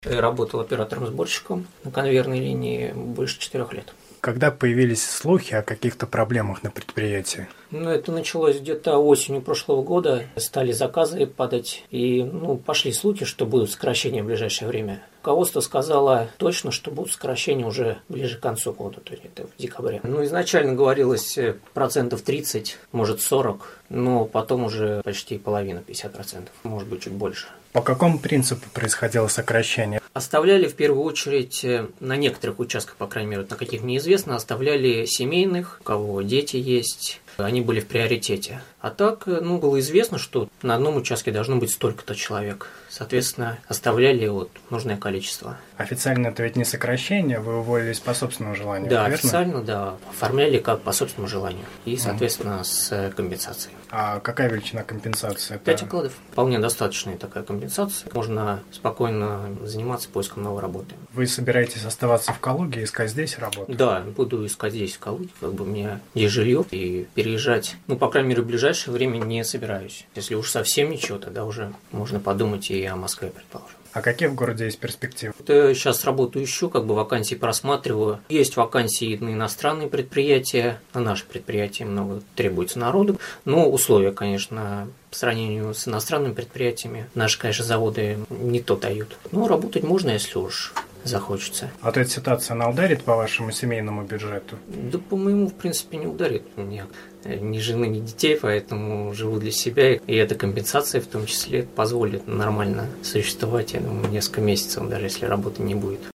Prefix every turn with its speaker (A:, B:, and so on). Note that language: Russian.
A: Я работал оператором-сборщиком на конвейерной линии больше 4 лет.
B: Когда появились слухи о каких-то проблемах на предприятии?
A: Это началось где-то осенью прошлого года. Стали заказы падать, и пошли слухи, что будут сокращения в ближайшее время. Руководство сказало точно, что будут сокращения уже ближе к концу года, то есть это в декабре. Изначально говорилось 30%, может 40%, но потом уже почти половина, 50%, может быть чуть больше.
B: По какому принципу происходило сокращение?
A: Оставляли в первую очередь на некоторых участках, по крайней мере, на каких мне известно, оставляли семейных, у кого дети есть, они были в приоритете. А так, было известно, что на одном участке должно быть столько-то человек. Соответственно, оставляли нужное количество.
B: Официально это ведь не сокращение, вы уволились по собственному желанию,
A: да,
B: верно?
A: Официально, да, оформляли как по собственному желанию. И, соответственно, с компенсацией.
B: А какая величина компенсации?
A: 5 окладов. Вполне достаточная такая компенсация. Можно спокойно заниматься поиском новой работы.
B: Вы собираетесь оставаться в Калуге и искать здесь работу?
A: Да, буду искать здесь, в Калуге. Мне есть жилье, и переезжать, по крайней мере, в ближайшее время не собираюсь. Если уж совсем ничего, тогда уже можно подумать и о Москве, предположим.
B: А какие в городе есть перспективы?
A: Я сейчас работу ищу, вакансии просматриваю. Есть вакансии на иностранные предприятия, на наши предприятия много требуется народу. Но условия, конечно, по сравнению с иностранными предприятиями, наши, конечно, заводы не то дают. Но работать можно, если уж захочется.
B: А то эта ситуация, она ударит по вашему семейному бюджету?
A: Да, по-моему, в принципе, не ударит. У меня ни жены, ни детей, поэтому живу для себя. И эта компенсация в том числе позволит нормально существовать, я думаю, несколько месяцев, даже если работы не будет.